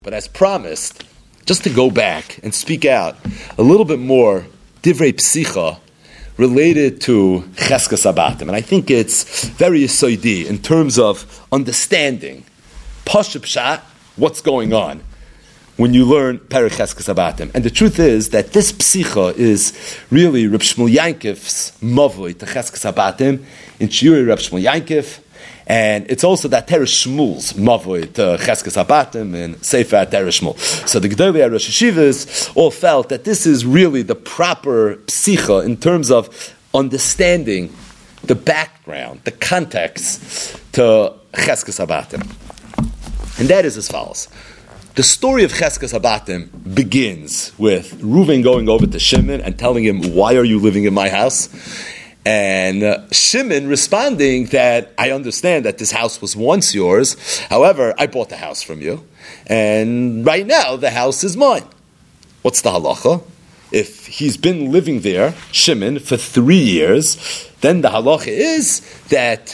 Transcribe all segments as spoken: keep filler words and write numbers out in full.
But as promised, just to go back and speak out a little bit more divrei psicha related to cheskas habatim. And I think it's very yisoidi in terms of understanding pashup pshat, what's going on when you learn perek cheskas habatim. And the truth is that this psicha is really Reb Shmuel Yankev's mavoi to cheskas habatim in Shiuri Reb Shmuel Yankev. And it's also that Teresh Shmuel's mavoi to Cheskas Habatim and Sefer Teresh Shmuel. So the Gedolei Rosh Yeshivas all felt that this is really the proper psicha in terms of understanding the background, the context to Cheskas Habatim. And that is as follows. The story of Cheskas Habatim begins with Reuven going over to Shimon and telling him, "Why are you living in my house?" And uh, Shimon responding that, "I understand that this house was once yours. However, I bought the house from you. And right now, the house is mine." What's the halacha? If he's been living there, Shimon, for three years, then the halacha is that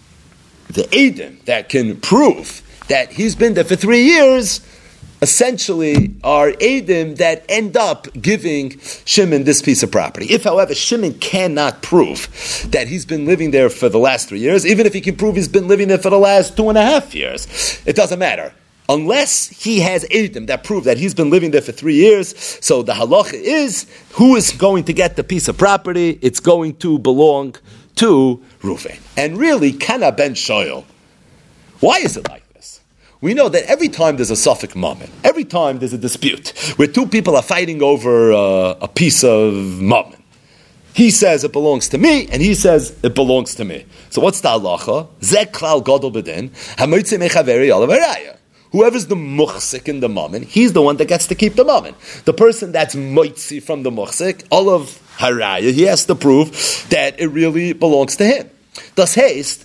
the Eidim that can prove that he's been there for three years essentially are Eidim that end up giving Shimon this piece of property. If, however, Shimon cannot prove that he's been living there for the last three years, even if he can prove he's been living there for the last two and a half years, it doesn't matter. Unless he has Eidim that prove that he's been living there for three years, so the halacha is, who is going to get the piece of property? It's going to belong to Reuven. And really, Kana ben Shoyal. Why is it like We know that every time there's a suffix mammon, every time there's a dispute where two people are fighting over uh, a piece of mammon, he says it belongs to me, and he says it belongs to me. So what's the halacha? Zek klal gadol b'din, hamoitze mechaveri alav haraya. Whoever's the muchsik in the mammon, he's the one that gets to keep the mammon. The person that's moitzi from the muchsik, alav haraya, he has to prove that it really belongs to him. Thus haste,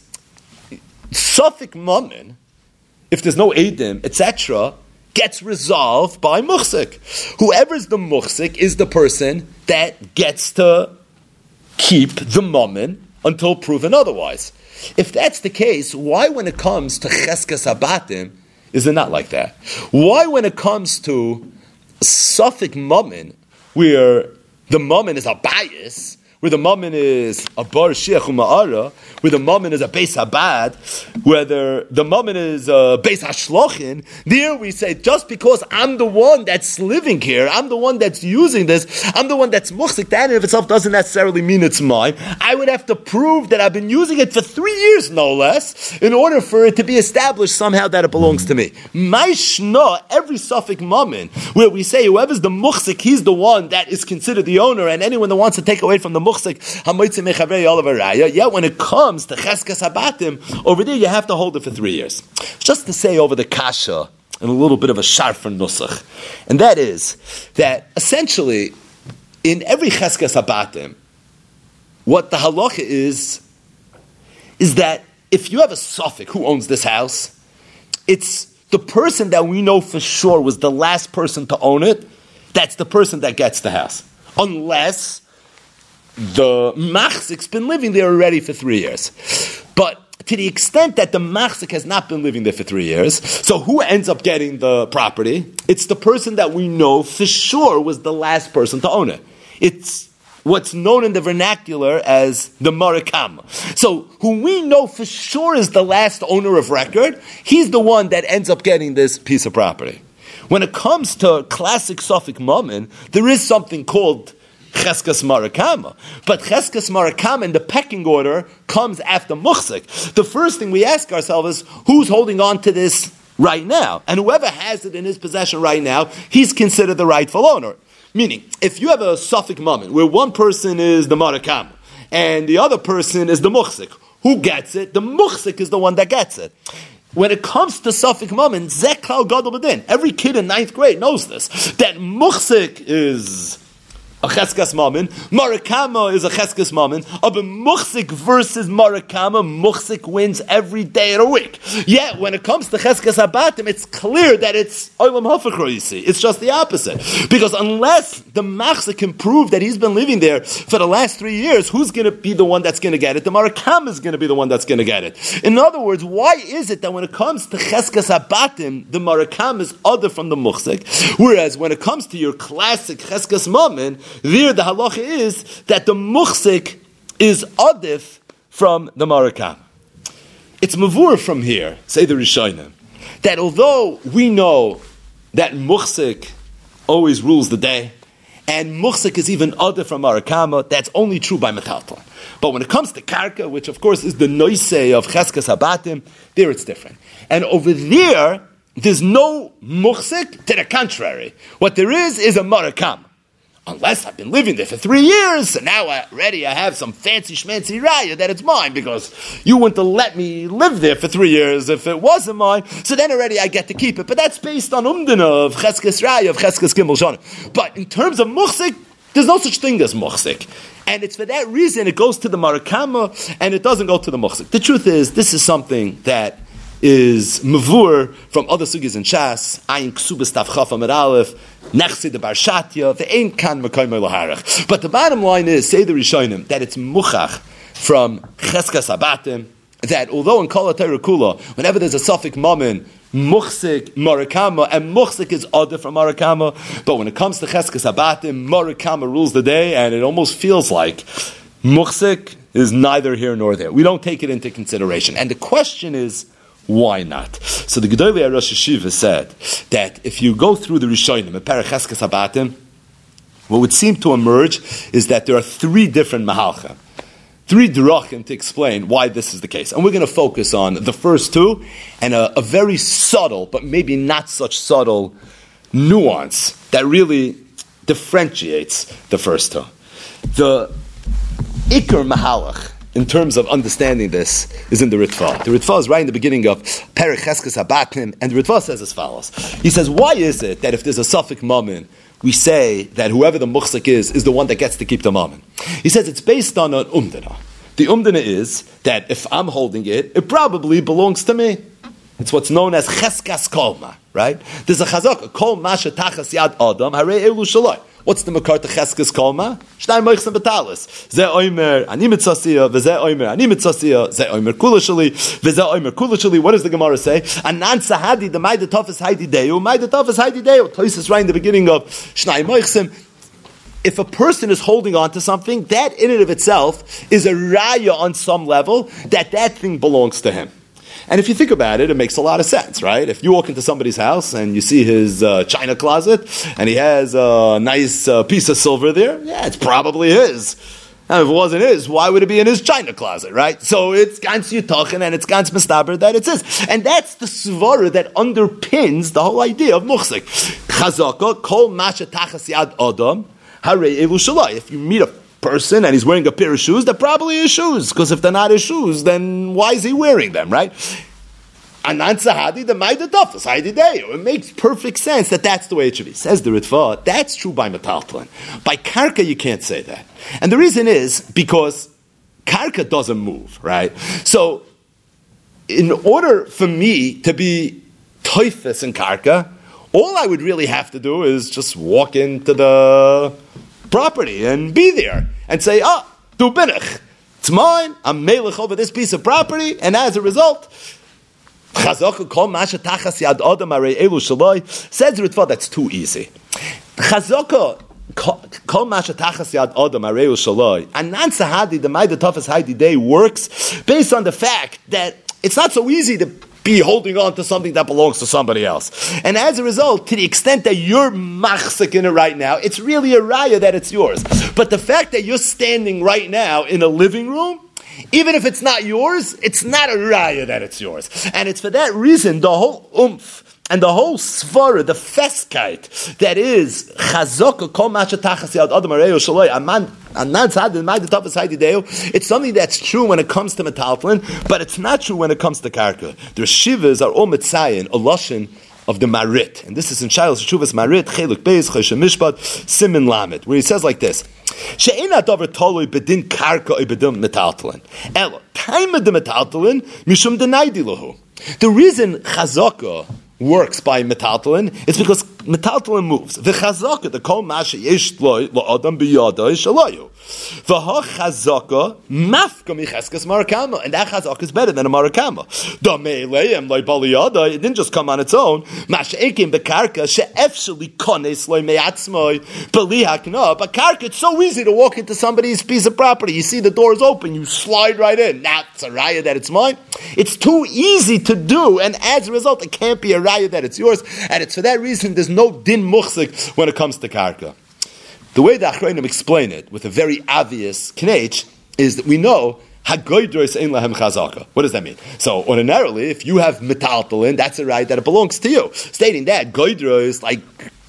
suffix mammon, if there's no Eidim, et cetera, gets resolved by Muchsik. Whoever's the Muchsik is the person that gets to keep the Mammon until proven otherwise. If that's the case, why when it comes to Cheskas Habatim is it not like that? Why when it comes to Suffolk Mammon, where the Mammon is a bias, where the mammon is a bar shiach u'ma'ara, where the mammon is a beis habad, whether the mammon is a beis hashlochin, there we say, just because I'm the one that's living here, I'm the one that's using this, I'm the one that's muchzik, that in of itself doesn't necessarily mean it's mine. I would have to prove that I've been using it for three years, no less, in order for it to be established somehow that it belongs to me. My shna, every suffix mammon, where we say whoever's the muchzik, he's the one that is considered the owner, and anyone that wants to take away from the muchzik, yeah, when it comes to Cheskas Habatim, over there you have to hold it for three years. Just to say over the kasha, and a little bit of a sharfer nusach, and that is that essentially in every Cheskas Habatim, what the halacha is, is that if you have a suffix who owns this house, it's the person that we know for sure was the last person to own it, that's the person that gets the house. Unless the machzik's been living there already for three years. But to the extent that the machzik has not been living there for three years, so who ends up getting the property? It's the person that we know for sure was the last person to own it. It's what's known in the vernacular as the marakam. So who we know for sure is the last owner of record, he's the one that ends up getting this piece of property. When it comes to classic Suffolk mammon, there is something called Cheskas Marakama. But Cheskas Marakama in the pecking order comes after Muchsik. The first thing we ask ourselves is, who's holding on to this right now? And whoever has it in his possession right now, he's considered the rightful owner. Meaning, if you have a Suffolk mammon where one person is the Marakama and the other person is the Muchsik, who gets it? The Muchsik is the one that gets it. When it comes to Suffolk mammon, Zekhal Gadol B'din, every kid in ninth grade knows this, that Muchsik is a cheskas mammon. Marakama is a cheskas mammon. A muchsik versus marakama, muchsik wins every day of the week. Yet when it comes to cheskas habatim, it's clear that it's olam hafakro. You see, it's just the opposite. Because unless the machzik can prove that he's been living there for the last three years, who's going to be the one that's going to get it? The marakama is going to be the one that's going to get it. In other words, why is it that when it comes to cheskas habatim, the marakama is other from the muchsik, whereas when it comes to your classic cheskas mammon, there the halacha is that the muchsik is adif from the marakam. It's mavur from here, say the Rishonim, that although we know that muchsik always rules the day, and muchsik is even adif from marakama, that's only true by metaltal. But when it comes to karka, which of course is the noisei of cheskas habatim, there it's different. And over there, there's no muchsik, to the contrary. What there is is a marakam. Unless I've been living there for three years, so now I, already I have some fancy schmancy raya that it's mine, because you wouldn't have let me live there for three years if it wasn't mine, so then already I get to keep it. But that's based on umdana of cheskes raya, of cheskes gimel shana. But in terms of muchsik, there's no such thing as muchsik. And it's for that reason it goes to the marakama, and it doesn't go to the muchsik. The truth is, this is something that is mavur from other sugis in Shas, ayin ksubas tav chafa med aleph, nechsi de barshatya, ve'ein kan mekayim laharach. But the bottom line is, say the Rishonim, that it's muchach from cheskas habatim, that although in kol ha'torah kula, whenever there's a suffix mammon, muchsik, marakama, and muchsik is other from marakama, but when it comes to cheskas habatim, marakama rules the day, and it almost feels like muchsik is neither here nor there. We don't take it into consideration. And the question is, why not? So the Gedolei Rosh Hashiva said that if you go through the Rishonim, a Perek Cheskas Habatim, what would seem to emerge is that there are three different mahalcha, three drachim to explain why this is the case. And we're going to focus on the first two and a, a very subtle, but maybe not such subtle nuance that really differentiates the first two. The Iker Mahalach, in terms of understanding this, is in the Ritva. The Ritva is right in the beginning of Perek Cheskas Habatim, and the Ritva says as follows. He says, why is it that if there's a suffix mammon, we say that whoever the muchsik is, is the one that gets to keep the mammon? He says it's based on an umdana. The umdana is that if I'm holding it, it probably belongs to me. It's what's known as Cheskas Kolma, right? There's a chazak, Kol Masha Tachas Yad Adam, Harei Elu Shaloi. What's the makar to cheskes kolma? Shnai moichsen betalis. Ze oimer ani mitzasiya, v'ze oimer ani mitzasiya, ze oimer kula shali, v'ze oimer kula shali. What does the Gemara say? Anan sahadi, the maida tofes haidi deu, maida tofes haidi deu. Tosis right in the beginning of Shnai moichsen. If a person is holding on to something, that in and of itself is a raya on some level that that thing belongs to him. And if you think about it, it makes a lot of sense, right? If you walk into somebody's house and you see his uh, china closet and he has a nice uh, piece of silver there, yeah, it's probably his. And if it wasn't his, why would it be in his china closet, right? So it's gans yutachin and it's gans mistaber that it's his. And that's the svara that underpins the whole idea of muchsik. Chazaka, kol masha tachas yad adam, harei elu shalai. If you meet a person and he's wearing a pair of shoes, they're probably his shoes, because if they're not his shoes, then why is he wearing them, right? Anan sahadi the maida tafas haidi deu. It makes perfect sense that that's the way it should be. Says the Ritva, that's true by metaltlin. By karka you can't say that, and the reason is because karka doesn't move, right? So in order for me to be toifus in karka, all I would really have to do is just walk into the property and be there and say, oh, du binich, it's mine, I'm melech over this piece of property, and as a result, chazaka kol masha tachas yad adam arei elu shaloi. Says Ritva, that's too easy. Chazaka kol masha tachas yad adam arei elu shaloi. Anan sahadi the maida tafas haidi day works based on the fact that it's not so easy to be holding on to something that belongs to somebody else. And as a result, to the extent that you're machzik in it right now, it's really a raya that it's yours. But the fact that you're standing right now in a living room, even if it's not yours, it's not a raya that it's yours. And it's for that reason, the whole umph and the whole svara, the feskite, that is chazaka kol masha tachas yad adam arei shaloi aman anan tzad maida tafas haidi deu. It's something that's true when it comes to metaltlin, but it's not true when it comes to karka. The shivas are all mitzayin a lashon of the Marit. And this is in Shilas Shuvas Marit, Cheluk Beis, Choshen Mishpat, Simin Lamed, where he says like this, She'ena davar toloi bedin karka o bedin metaltalin. Elo, taima de metaltalin, mishum denaidi lahu. The reason chazaka works by metaltalin is because metaltalin moves. The chazaka, the kol masha yesh lo adam biyada shalayu. V'ha chazaka mafka micheskas marakama, and that chazaka is better than a marakama. Da me'eleim loy baliyada, it didn't just come on its own. Masha ekim bekarka she'efshali kones loy me'atzmoi beli hakna. But karka, it's so easy to walk into somebody's piece of property. You see the doors open, you slide right in. Now it's a raya that it's mine. It's too easy to do, and as a result, it can't be a raya that it's yours. And it's for that reason there's no din muchzik when it comes to karka. The way the Achronim explain it, with a very obvious knech, is that we know hagoydros ein lahem chazaka. What does that mean? So ordinarily, if you have metaltalin, that's a right that it belongs to you. Stating that goydros, like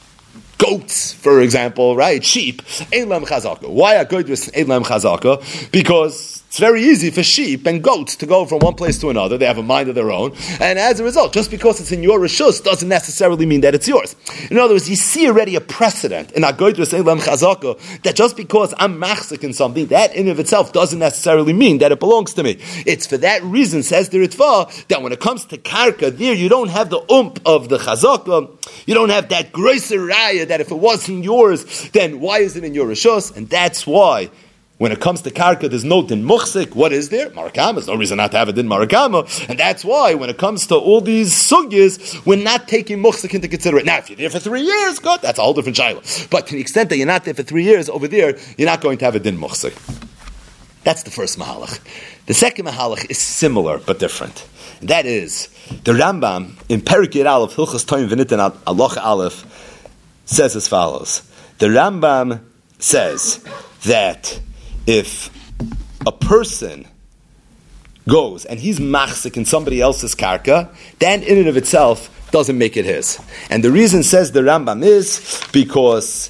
goats, for example, right, sheep, ein lahem chazaka. Why are goydros ein lahem chazaka? Because it's very easy for sheep and goats to go from one place to another. They have a mind of their own. And as a result, just because it's in your reshus doesn't necessarily mean that it's yours. In other words, you see already a precedent in Agoydros Eilam Chazaka that just because I'm machzik in something, that in of itself doesn't necessarily mean that it belongs to me. It's for that reason, says the Ritva, that when it comes to karka, there you don't have the ump of the Chazaka. You don't have that grosser raya that if it wasn't yours, then why is it in your reshus? And that's why when it comes to karka, there's no din muchsik. What is there? Marakama. There's no reason not to have a din marakama. And that's why when it comes to all these sugyas, we're not taking muchsik into consideration. Now, if you're there for three years, good, that's a whole different shayla. But to the extent that you're not there for three years, over there, you're not going to have a din muchsik. That's the first mahalach. The second mahalach is similar, but different. And that is, the Rambam, in Perikir Aleph, Hilchas Toim V'nitin Aloch Aleph, says as follows. The Rambam says that if a person goes and he's machzik in somebody else's karka, then in and of itself doesn't make it his. And the reason, says the Rambam, is because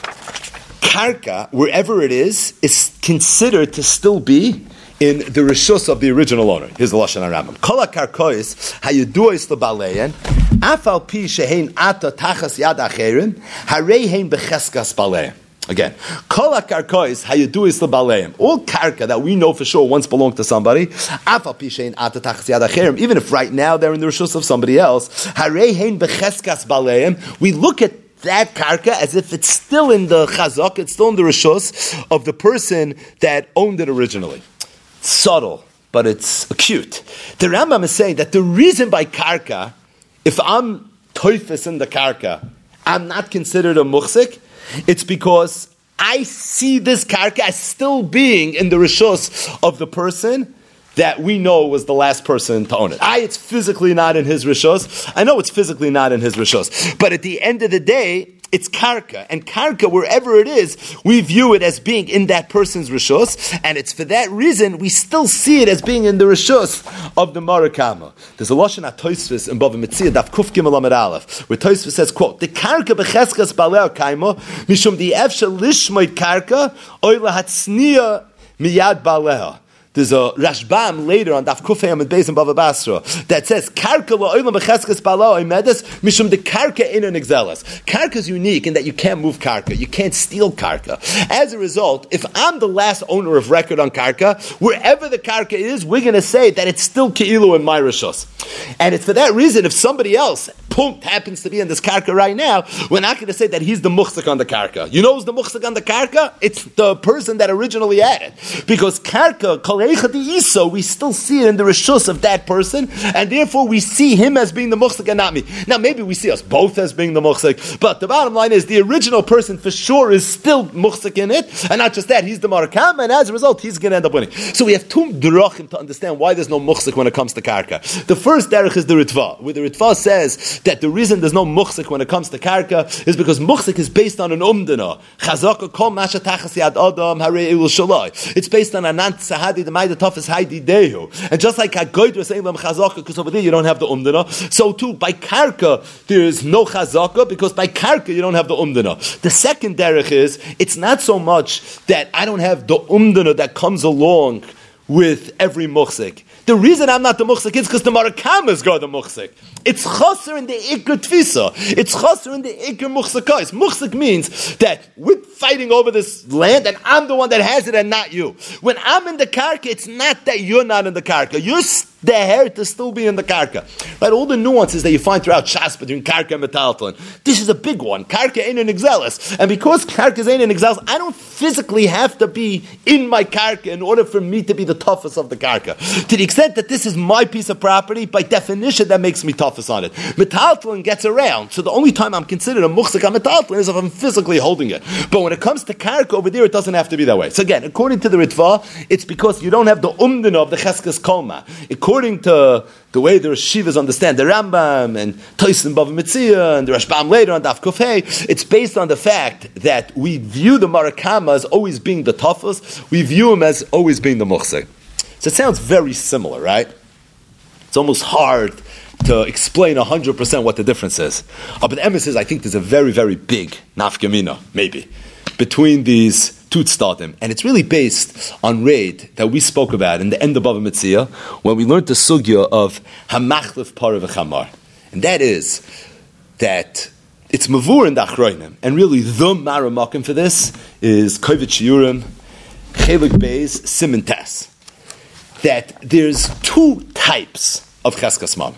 karka, wherever it is, is considered to still be in the reshus of the original owner. Here's the Lashon HaRambam. Kol ha-karkois hayeduos lebalein, afal pi shehein ata tachas yad acherim, harei hein becheskas balein. Again, kol ha-karkois hayeduos lebalein. All karka that we know for sure once belonged to somebody, afal pi shehein ata tachas yad acherim, even if right now they're in the reshus of somebody else, harei hein becheskas balein, we look at that karka as if it's still in the chazak, it's still in the reshus of the person that owned it originally. It's subtle, but it's acute. The Rambam is saying that the reason by karka, if I'm toifus in the karka, I'm not considered a muchsik, it's because I see this karka as still being in the reshus of the person that we know was the last person to own it. I, it's physically not in his reshus. I know it's physically not in his reshus. But at the end of the day, it's karka. And karka, wherever it is, we view it as being in that person's reshus. And it's for that reason we still see it as being in the reshus of the marakama. There's a lashon at Tosfos in Bava Metzia, Daf Kuf Gimel Amud Aleph, where Tosfos says, quote, the karka becheskas balei kaimo, mishum di efshe lishmoid karka, oila hatzniya miyad baleha. There's a Rashbam later on Daf Kufay Amud Beis in Bava Basra that says Karka la'olam b'cheskes bala oimedes mishum de karka in an exelas. Karka is unique in that you can't move karka, you can't steal karka. As a result, if I'm the last owner of record on karka, wherever the karka is, we're going to say that it's still keilu in my rishos. And it's for that reason, if somebody else punkt happens to be in this karka right now, we're not going to say that he's the muchzik on the karka. You know who's the muchzik on the karka? It's the person that originally had it, because karka we still see it in the reshus of that person, and therefore we see him as being the muchzik and not me. Now maybe we see us both as being the muchzik, but the bottom line is the original person for sure is still muchzik in it, and not just that, he's the marakam, and as a result he's going to end up winning. So we have two drachim to understand why there's no muchzik when it comes to karka. The first derech is the Ritva, where the Ritva says that the reason there's no muchzik when it comes to karka is because muchzik is based on an umdana. Chazaka kol masha tachas yad adam harei ilul shalai. It's based on anant sahadi the ma'ida tafas haidi dehu. And just like hagoyd was saying chazaka, because over there you don't have the umdana, so too by karka there is no chazaka, because by karka you don't have the umdana. The second derech is it's not so much that I don't have the umdana that comes along with every muchzik. The reason I'm not the muchzik is because the Marakam is God the muchzik. It's chaser in the ikr tfisa. It's chaser in the ikr muchzakais. Muchzik means that we're fighting over this land and I'm the one that has it and not you. When I'm in the karka, it's not that you're not in the karka. You're the hair to still be in the karka. Right? All the nuances that you find throughout Shas between karka and metaltalin. This is a big one. Karka ain't an exelis. And because karka ain't an exelis, I don't physically have to be in my karka in order for me to be the toughest of the karka. To the extent that this is my piece of property, by definition, that makes me toughest on it. Metaltalin gets around. So the only time I'm considered a muchzik on metaltalin is if I'm physically holding it. But when it comes to karka over there, it doesn't have to be that way. So again, according to the Ritva, it's because you don't have the umdana of the cheskes kolma. According to the way the Rashivas understand the Rambam and Toysin Bava Metzia and the Rashbam later on Daf Kofei, it's based on the fact that we view the Marakama as always being the toughest. We view him as always being the muchzik. So it sounds very similar, right? It's almost hard to explain one hundred percent what the difference is. Uh, but the emes is, I think there's a very, very big nafkamina, maybe, between these two tztadim. And it's really based on raid that we spoke about in the end of Bava Metzia, when we learned the sugya of hamachlif para v'chamar. And that is that it's mavur in the achroinim. And really the maramakim for this is kovet shiurim, chelik beis, simen tes. That there's two types of cheskas mam.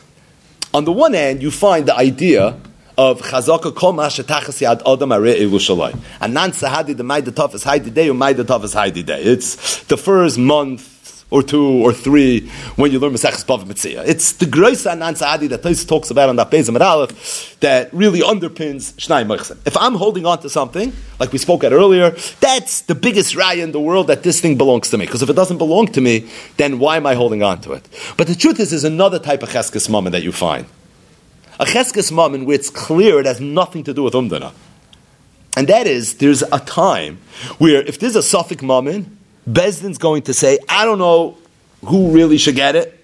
On the one hand, you find the idea of chazaka kol ma shetachas yad adam arei Yerushalayim. Anan sahadi the may the toughest haydi day or may the toughest haydi day. It's the first month or two or three when you learn Maseches Bava Metzia. It's the Groisa Anan Sahadi that Tos talks about on that Beis Amud Aleph that really underpins Shnai Mechsen. If I'm holding on to something, like we spoke at earlier, that's the biggest raya in the world that this thing belongs to me. Because if it doesn't belong to me, then why am I holding on to it? But the truth is, there's another type of cheskes mammon that you find. A cheskes mammon where it's clear it has nothing to do with umdana. And that is, there's a time where if there's a suffix mammon, Bezdin's going to say, I don't know who really should get it.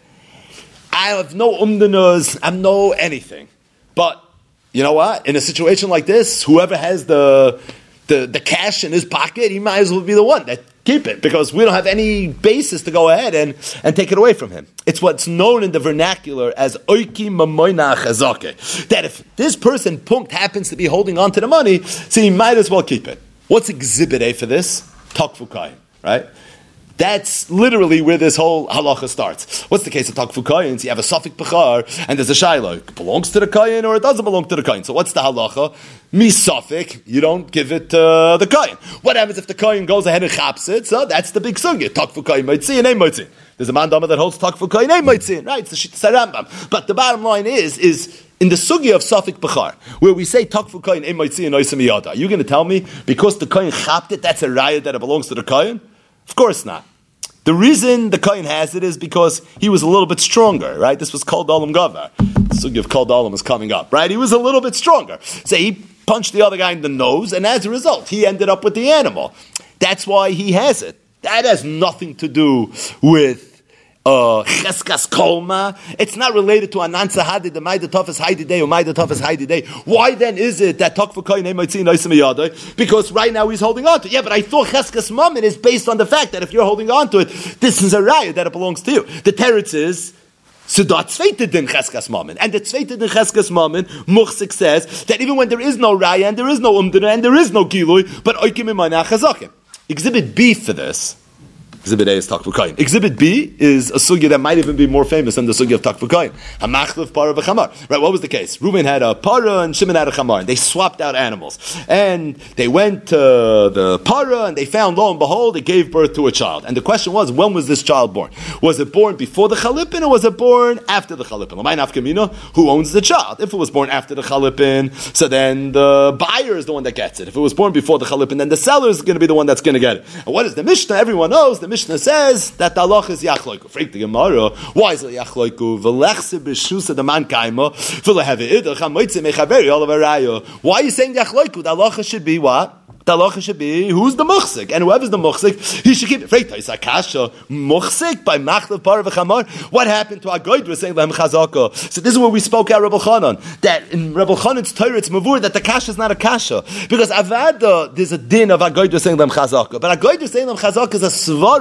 I have no umdanas, I have no anything. But, you know what? In a situation like this, whoever has the, the, the cash in his pocket, he might as well be the one that keep it, because we don't have any basis to go ahead and, and take it away from him. It's what's known in the vernacular as oiki mamoina chazake. That if this person, punkt, happens to be holding on to the money, so he might as well keep it. What's exhibit A for this? Takfukai. Right? That's literally where this whole halacha starts. What's the case of Takfu Kayin? So you have a suffix Bechar, and there's a Shiloh. It belongs to the Kayin or it doesn't belong to the Kayin. So what's the halacha? Mi suffix, you don't give it to uh, the Kayin. What happens if the Kayin goes ahead and chaps it? So that's the big sugya. Takfu Kayin might see and ain't might see. There's a mandama that holds Takfu Kayin ain't might see. Right? It's the Shittas Rambam. But the bottom line is, is in the sugya of suffix Bechar, where we say Takfu Kayin ain't might see and oisem yada. You're going to tell me because the Kayin chapped it, that's a raya that it belongs to the Kayin? Of course not. The reason the Kohen has it is because he was a little bit stronger, right? This was called Olam Gavar. The sugya of called Olam is coming up, right? He was a little bit stronger. So he punched the other guy in the nose, and as a result, he ended up with the animal. That's why he has it. That has nothing to do with Uh, cheskas kolma. It's not related to anan sahadi, the maida toughest haidi day or maida toughest haidi day. Why then is it that takfu koyin might see noisim yadai? Because right now he's holding on to it. Yeah, but I thought cheskas mammon is based on the fact that if you're holding on to it, this is a raya that it belongs to you. The teretz is so the tzveite din cheskas mammon, and the tzveite din cheskas mammon muchsik says that even when there is no raya and there is no umdana and there is no gilui, but oikim imayna chazakim. Exhibit B for this. Exhibit A is Takfu Kayin. Exhibit B is a sugya that might even be more famous than the sugya of Takfu Kayin. Hamachlif para v'chamar. Right, what was the case? Reuben had a para and Shimon had a chamar, and they swapped out animals. And they went to the para, and they found, lo and behold, it gave birth to a child. And the question was, when was this child born? Was it born before the chalipin, or was it born after the chalipin? L'may nafkamina, who owns the child? If it was born after the chalipin, so then the buyer is the one that gets it. If it was born before the chalipin, then the seller is going to be the one that's going to get it. And what is the Mishnah? Everyone knows the Mishnah says that the halach is yachloiku. Freak the Gemara. Why is it yachloiku? V'lechse b'shusa the man kaima v'leheve idach hamoitze mechaveri olav haraya. Why are you saying yachloiku? The halacha should be what? The halacha should be who's the muchsik, and whoever's the muchsik, he should keep it. Freak the Isakasha muchsik by machlav par v'chamar. What happened to our goyd? We're saying lehem chazaka. So this is where we spoke at Rebbe Chanan, that in Rebbe Chanan's Torah it's mavur that the kasha is not a kasha, because avada there's a din of our goyd saying lehem chazaka, but our goyd saying lehem chazaka is a svara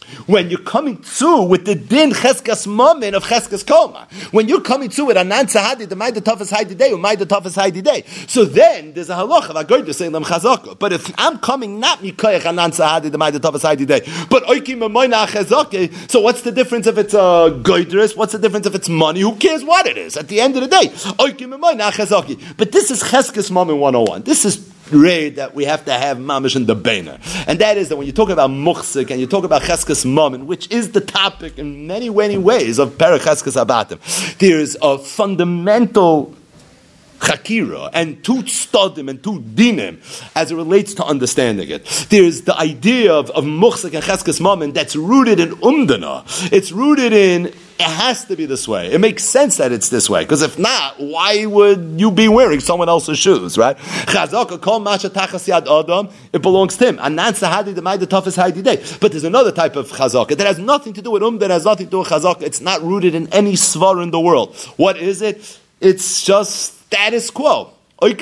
when you're coming to with the din cheskas mammon of cheskas koma, when you're coming to with anan sahadi, the maida tafas haidi day, or maida tafas haidi day, so then there's a halacha of agoyder saying them chazaka. But if I'm coming not mikoyach anan sahadi, the maida tafas haidi day, but oiki mamoina chazaka, so what's the difference if it's a uh, goyderis? What's the difference if it's money? Who cares what it is? At the end of the day, oiki mamoina chazaka. But this is cheskas mammon one oh one. This is raid that we have to have mamish in the beina, and that is that when you talk about muchsik and you talk about cheskas mammon, which is the topic in many many ways of perek cheskas abatim, there is a fundamental chakira and two stadim and two dinim as it relates to understanding it. There's the idea of, of muchsik and cheskas mammon that's rooted in umdana. It's rooted in it has to be this way. It makes sense that it's this way, because if not, why would you be wearing someone else's shoes, right? Chazaka kol masha tachas yad adam, it belongs to him. Anan sahadi the maida tafas haidi day. But there's another type of chazaka that has nothing to do with um, that has nothing to do with chazaka. It's not rooted in any svar in the world. What is it? It's just status quo. Now, Rabbi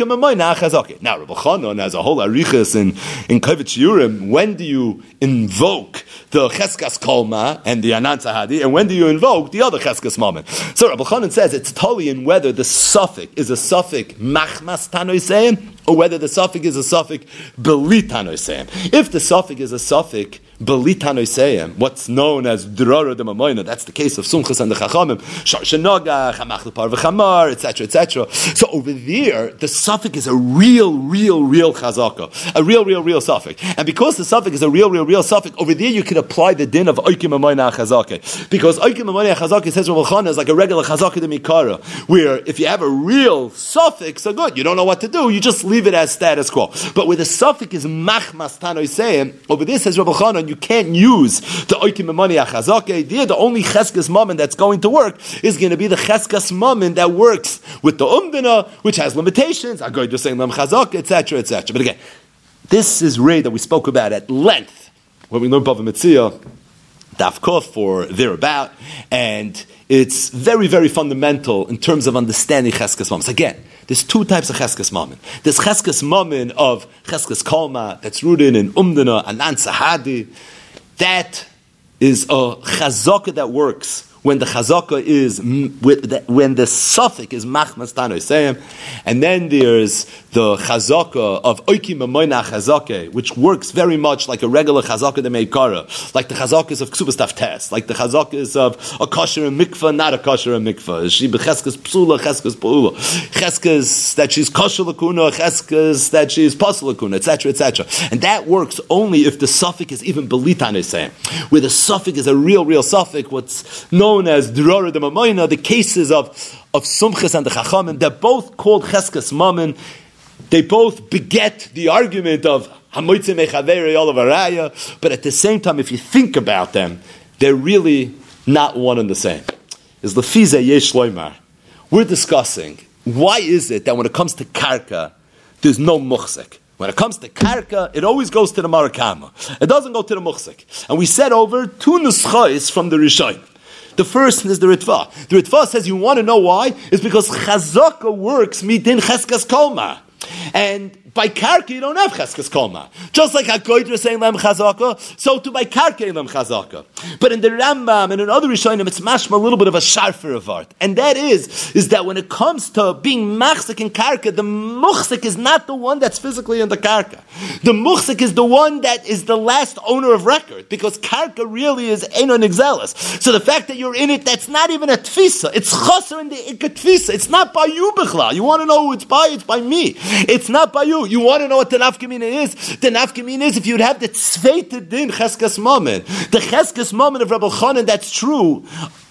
Chanan has a whole arichas in in Kovetz Shiurim. When do you invoke the cheskas kolma and the anan sahadi, and when do you invoke the other cheskas moment? So Rabbi Chanan says it's totally in whether the suffix is a suffix machmas tanoiseim or whether the suffix is a suffix belit tanoiseim. If the suffix is a suffix belit tanoiseim, what's known as drara de mamoina, that's the case of Sumchas and the Chachamim, shar shenoga, chamach lepar v'chamar, et cetera, et cetera. So over there, the suffix is a real, real, real chazaka, a real, real, real suffix. And because the suffix is a real, real, real suffix, over there you can apply the din of oikim mamoina chazaka. Because oikim mamoina chazaka, says Rabbi Chanan, is like a regular chazaka de mikara, where if you have a real suffix, so good, you don't know what to do, you just leave it as status quo. But where the suffix is machmas tanoiseim, over there says Rabbi Chanan, you can't use the oikim mamoina chazaka. There, the only cheskas mammon that's going to work is going to be the cheskas mammon that works with the umdana, which has limitations, I'm going to say lam chazaka, et cetera, et cetera. But again, this is Ray that we spoke about at length when we learned Bava Metzia, Daf Kuf or thereabout, and it's very, very fundamental in terms of understanding cheskas mammon. Again, there's two types of cheskas mammon. There's cheskas mammon of cheskas kolma that's rooted in umdana, anan sahadi. That is a chazaka that works when the chazaka is when the suffix is machmas tanoiseim, and then there's the chazaka of oikim mamoina chazaka, which works very much like a regular chazaka de meikara, like the chazakas of ksubas taftes, like the chazakas of a kosher and mikvah, not a kosher and mikvah. She becheskas psula, cheskas pula, cheskas that she's kosher lakuna, cheskas that she's pasal lakuna, et cetera, et cetera. And that works only if the suffix is even belit tanoiseim, where the suffix is a real, real suffix, what's known as drara de mamoina, the cases of of Sumchas and the Chachamim, they're both called cheskas mammon. They both beget the argument of hamoitze mechaveri olav araya, but at the same time, if you think about them, they're really not one and the same. Is lefize yesh loymar. We're discussing why is it that when it comes to karka, there's no muchsek. When it comes to karka, it always goes to the marakama. It doesn't go to the muchsek. And we said over two nuschais from the Rishonim. The first is the Ritva. The Ritva says you want to know why? It's because chazaka works midin cheskas kolma. And by karka you don't have cheskas kolma. Just like HaKoyder is saying lem chazaka, so too by karka lem chazaka. But in the Rambam and in other Rishonim, it's mashma a little bit of a sharfer of art. And that is, is that when it comes to being machzik in karka, the muchzik is not the one that's physically in the karka. The muchzik is the one that is the last owner of record, because karka really is enon exelis. So the fact that you're in it, that's not even a tfisa. It's chaser in the ikka tfisa. It's not by you, b'chla. You want to know who it's by? It's by me. It's not by you. You want to know what the nafkamina is? The nafkamina is if you'd have the tzveite din cheskas mammon, the cheskas mammon of Rabbi Chanan, that's true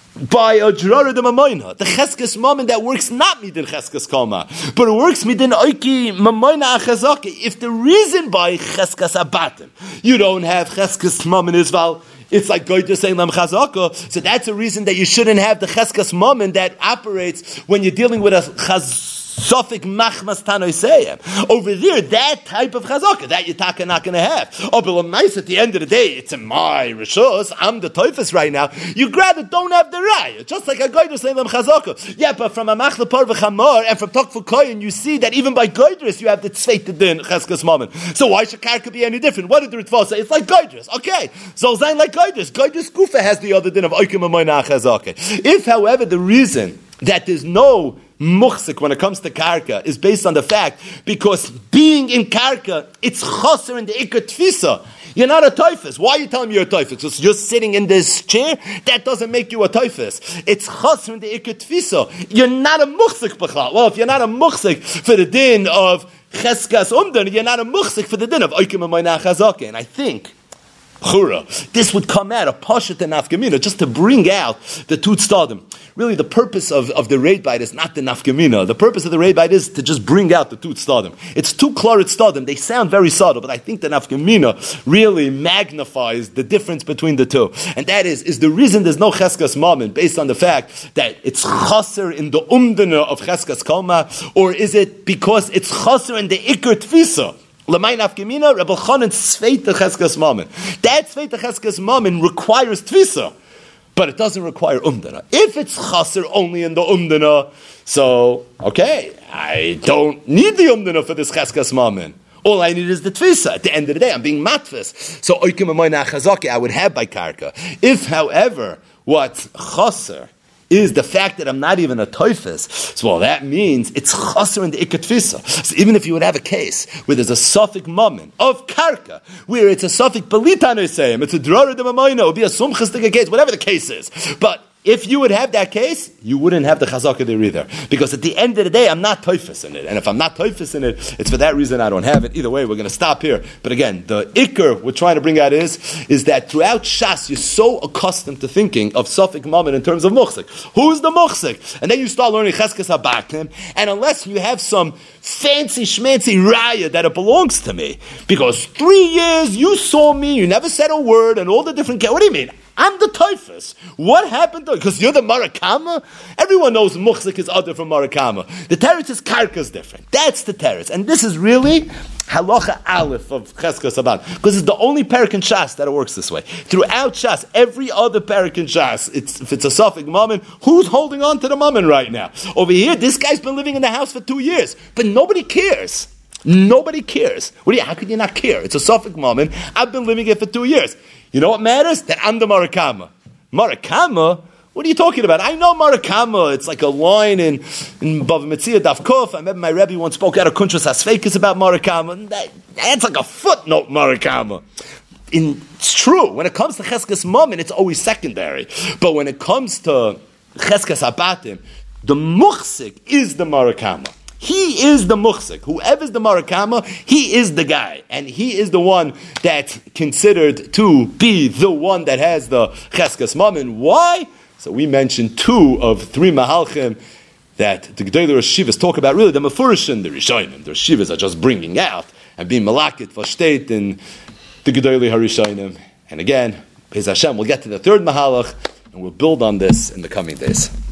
by a drara de mamoina. The cheskas mammon that works not midin cheskas kolma, but it works midin oiki mamoina achazake. If the reason by cheskas abatim you don't have cheskas mammon is val, it's like going to say lam chazaka. So that's a reason that you shouldn't have the cheskas mammon that operates when you're dealing with a chaz Sofik machmas tanoiseyim. Over there, that type of chazaka, that you're talking not going to have. Oh, but at the end of the day, it's in my rishos. I'm the toifus right now. You grab it, don't have the raya. Just like a goydrus saying them chazaka. Yeah, but from a machle par v'chamor and from tokfu koyin, you see that even by goydrus you have the tzveit din cheskas moment. So why should karka be any different? What did the Ritva say? It's like goydrus. Okay, so zayin like goydrus. Goydrus kufa has the other din of oikim amoyna chazaka. If, however, the reason that there's no muchsik when it comes to karka is based on the fact because being in karka, it's chaser in the ikar tfisa. You're not a toifus. Why are you telling me you're a toifus? Because you're sitting in this chair, that doesn't make you a toifus. It's chaser in the ikar tfisa. You're not a muchsik b'chal. Well, if you're not a muchsik for the din of cheskas umdan, you're not a muchsik for the din of oikim amoyna chazaka. And I think Chura. This would come out of Pashat and Nafkamina just to bring out the two tzadim. Really, the purpose of, of the raid bite is not the Nafkamina. The purpose of the raid bite is to just bring out the two tzadim. It's two klarit tzadim. They sound very subtle, but I think the Nafkamina really magnifies the difference between the two. And that is, is the reason there's no Cheskas Mammon based on the fact that it's chaser in the umdana of Cheskas Kalma, or is it because it's chaser in the Iker Tfisa? L'may nafkamina, Rebbe Chanan tzveita cheskas mammon. That tzveita cheskas mammon requires tvisa, but it doesn't require umdana. If it's chaser only in the umdana, so, okay, I don't need the umdana for this cheskas mammon. All I need is the tvisa. At the end of the day, I'm being matfis. So, oikim amoyna chazaki, I would have by karka. If, however, what chaser is the fact that I'm not even a toifus, so well, that means it's chaser in the ikar tfisa. So even if you would have a case where there's a suffik moment of karka, where it's a suffik belitan sayim, it's a drara de mamayna, it would be a sumchastika case, whatever the case is. But if you would have that case, you wouldn't have the chazaka there either. Because at the end of the day, I'm not toifus in it. And if I'm not toifus in it, it's for that reason I don't have it. Either way, we're going to stop here. But again, the ikr we're trying to bring out is, is that throughout Shas, you're so accustomed to thinking of Safik Mammon in terms of muchsik. Who's the muchsik? And then you start learning cheskes habakim. And unless you have some fancy schmancy raya that it belongs to me, because three years you saw me, you never said a word, and all the different... What do you mean? I'm the typhus. What happened to it? Because you're the Marakama? Everyone knows Muchzik is other from Marakama. The teretz is Karka is different. That's the teretz. And this is really halacha aleph of Cheskas Abad. Because it's the only parak in Shas that it works this way. Throughout Shas, every other parak in Shas, it's, if it's a Safik Mammon, who's holding on to the Mammon right now? Over here, this guy's been living in the house for two years. But nobody cares. Nobody cares. What do you, how could you not care? It's a Safik Mammon. I've been living here for two years. You know what matters? That I'm the Marakama. Marakama? What are you talking about? I know Marakama. It's like a line in, in Bava Metzia Daf Kuf. I remember my Rebbe once spoke out of Kunshas HaSfeikis about Marakama. That, that's like a footnote, Marakama. In, it's true. When it comes to Cheskas Mammon, it's always secondary. But when it comes to Cheskas Abatim, the Muchsik is the Marakama. He is the muchsik. Whoever's the marakama, he is the guy. And he is the one that's considered to be the one that has the cheskas mammon. Why? So we mentioned two of three mahalchim that the Gedolei Rishivas talk about, really the Mefurishim, the Rishonim. The Rishivas are just bringing out and being malakit vashteit in the Gedolei HaRishonim. And again, Be'ez Hashem, we'll get to the third mahalach and we'll build on this in the coming days.